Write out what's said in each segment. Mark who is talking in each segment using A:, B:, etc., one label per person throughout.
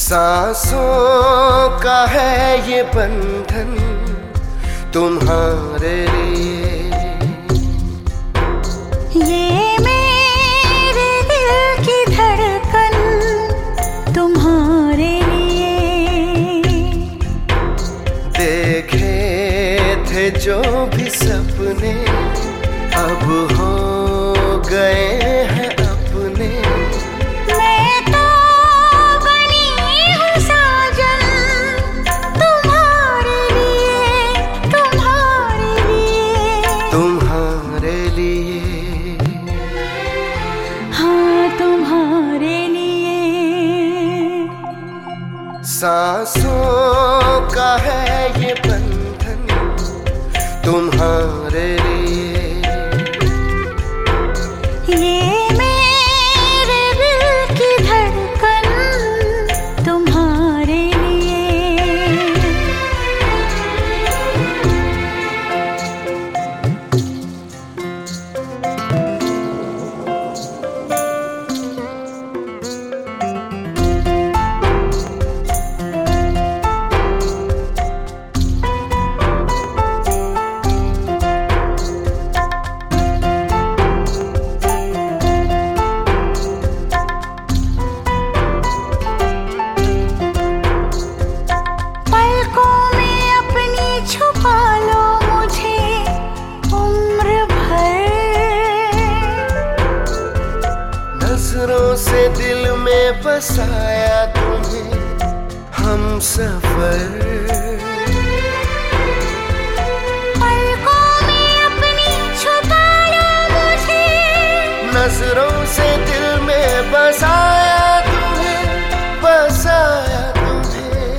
A: सांसों का है ये बंधन तुम्हारे लिए,
B: ये मेरे दिल की धड़कन तुम्हारे लिए।
A: देखे थे जो भी सपने अब हो गए हैं अपने।
B: मैं तो बनी हूँ साजन तुम्हारे लिए, तुम्हारे लिए,
A: तुम्हारे लिए,
B: हाँ तुम्हारे लिए।
A: सांसों का है ये बंधन तुम्हारे लिए,
B: ये मेरे दिल की धड़कन तुम्हारे लिए।
A: नजरों से दिल में बसाया तुम्हें हम सफर,
B: पलकों में अपनी छुपा लो मुझे।
A: नजरों से दिल में बसाया तुम्हें, बसाया तुम्हें।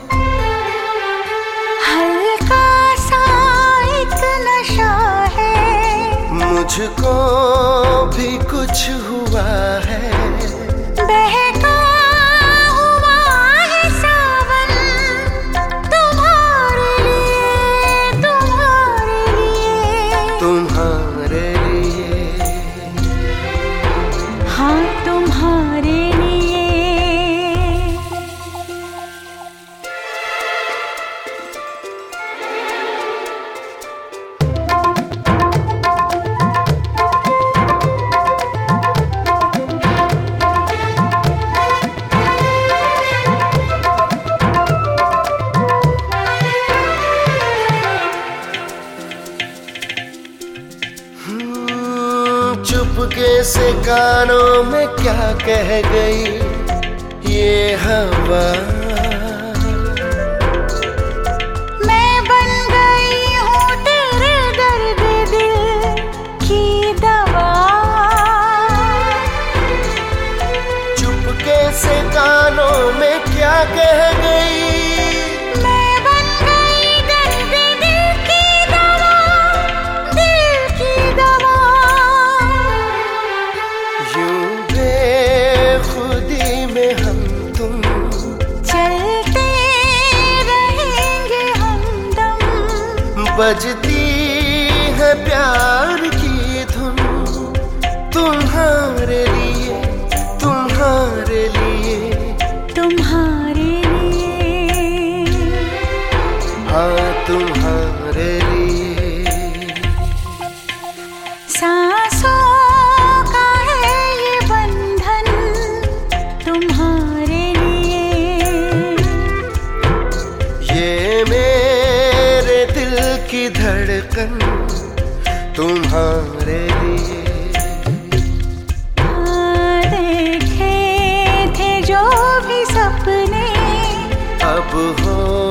B: हल्का सा एक नशा है,
A: मुझको भी कुछ हुआ है।
B: बहका हुआ है सावन तुम्हारे लिए, तुम्हारे लिए,
A: तुम्हारे लिए,
B: हाँ तुम्हारे लिए।
A: चुपके से कानों में क्या कह गई ये हवा।
B: मैं बन गई हूँ तेरे दर्द दिल की दवा।
A: चुपके से कानों में क्या कह गई,
B: मैं बन गई दर्द दिल की दवा, दिल की दवा।
A: यूं बेखुदी में हम तुम
B: चलते रहेंगे हमदम।
A: बजती है प्यार की धुन तुम्हारे लिए, तुम्हारे लिए,
B: तुम्हारे लिए,
A: हाँ तुम्हारे लिए।
B: सांसों का है ये बंधन तुम्हारे लिए,
A: ये मेरे दिल की धड़कन तुम्हारे लिए।
B: हाँ देखे थे जो भी सपने
A: अब हो